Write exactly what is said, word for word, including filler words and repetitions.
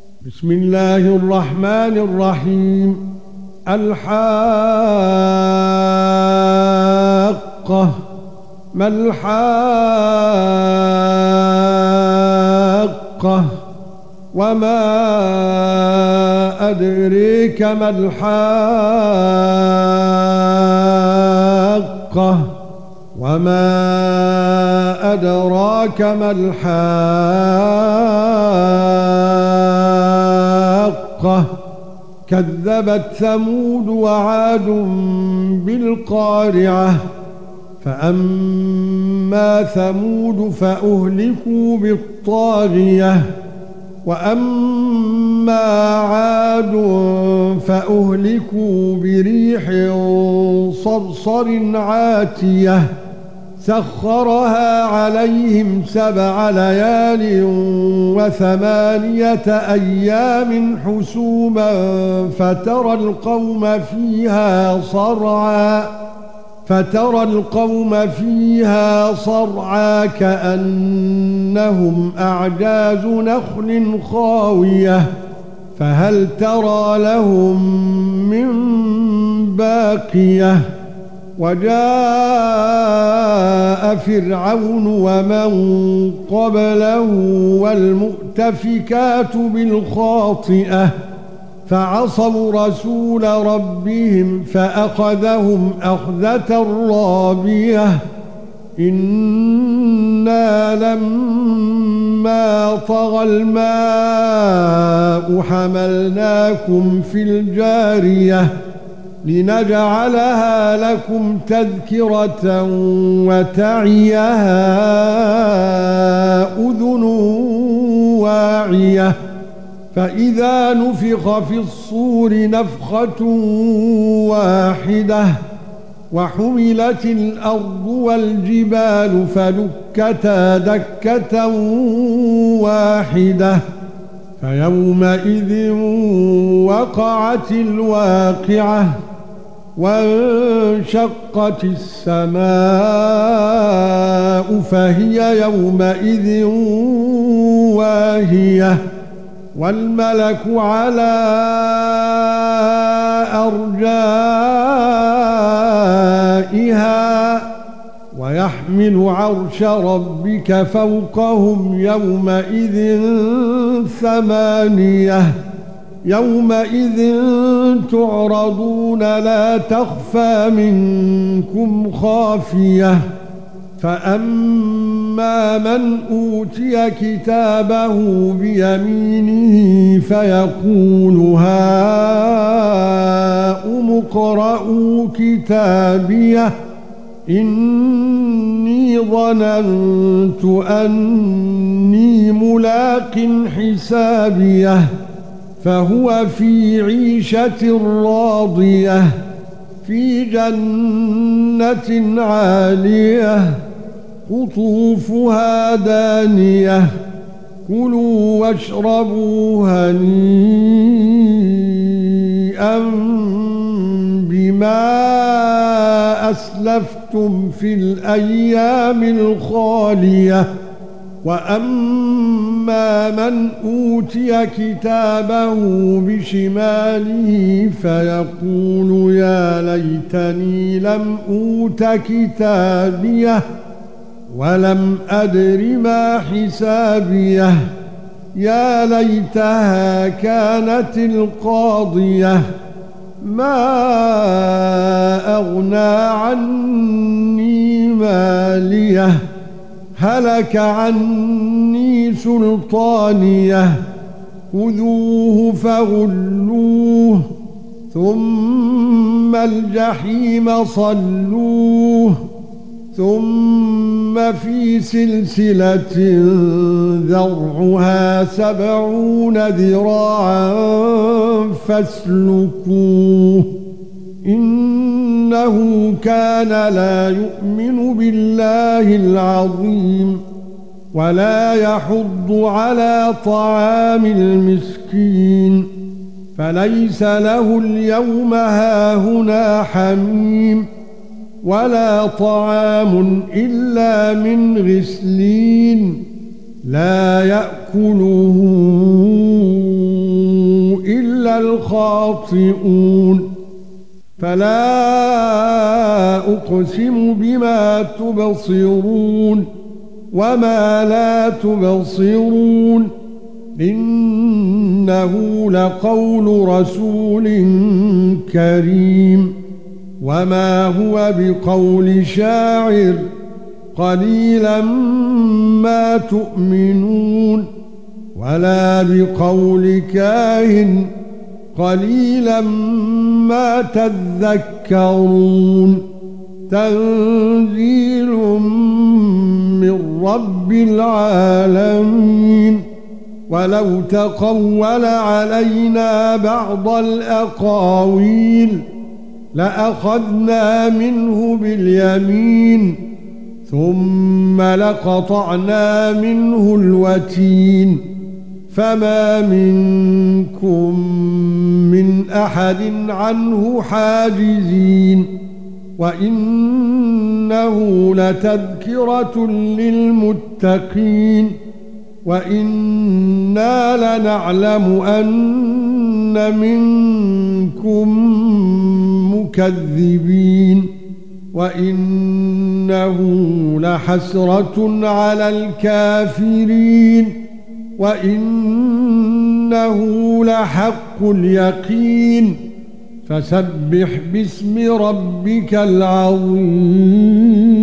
بسم الله الرحمن الرحيم. الحاقة. ما الحاقة؟ وما أدريك ما الحاقة؟ وما أدراك ما الحاقة؟ كذبت ثمود وعاد بالقارعة. فأما ثمود فأهلكوا بالطاغية، وأما عاد فأهلكوا بريح صرصر عاتية سخرها عليهم سبع ليال وثمانية أيام حسوما فترى القوم فيها صرعا فترى القوم فيها صرعا كأنهم أعجاز نخل خاوية فهل ترى لهم من باقية. وجاء فرعون ومن قبله والمؤتفكات بالخاطئة فعصوا رسول ربهم فأخذهم أخذة رابية. إنا لما طغى الماء حملناكم في الجارية لنجعلها لكم تذكرة وتعيها أذن واعية. فإذا نفخ في الصور نفخة واحدة وحملت الأرض والجبال فدكتا دكة واحدة فيومئذ وقعت الواقعة وانشقت السماء فهي يومئذ واهية والملك على أرجائها ويحمل عرش ربك فوقهم يومئذ ثمانية. يومئذ تعرضون لا تخفى منكم خافية. فأما من أوتي كتابه بيمينه فيقول هاؤم اقرءوا كتابيه إني ظننت أني ملاق حسابيه فهو في عيشة راضية في جنة عالية قطوفها دانية كلوا واشربوا هنيئا بما أسلفتم في الأيام الخالية. وأما من أوتي كتابه بشماله فيقول يا ليتني لم أوت كتابيه ولم أدر ما حسابيه يا ليتها كانت القاضية ما أغنى عني ماليه هلك عني سلطانيه خذوه فغلوه ثم الجحيم صلوه ثم في سلسلة ذرعها سبعون ذراعا فاسلكوه إنه كان لا يؤمن بالله العظيم ولا يحض على طعام المسكين فليس له اليوم هاهنا حميم ولا طعام إلا من غسلين لا يأكله الخاطئون فلا اقسم بما تبصرون وما لا تبصرون انه لقول رسول كريم وما هو بقول شاعر قليلا ما تؤمنون ولا بقول كاهن قليلا ما تذكرون تنزيل من رب العالمين ولو تقول علينا بعض الأقاويل لأخذنا منه باليمين ثم لقطعنا منه الوتين فما منكم من أحد عنه حاجزين وإنه لتذكرة للمتقين وإنا لنعلم أن منكم مكذبين وإنه لحسرة على الكافرين وإنه لحق اليقين فسبح باسم ربك العظيم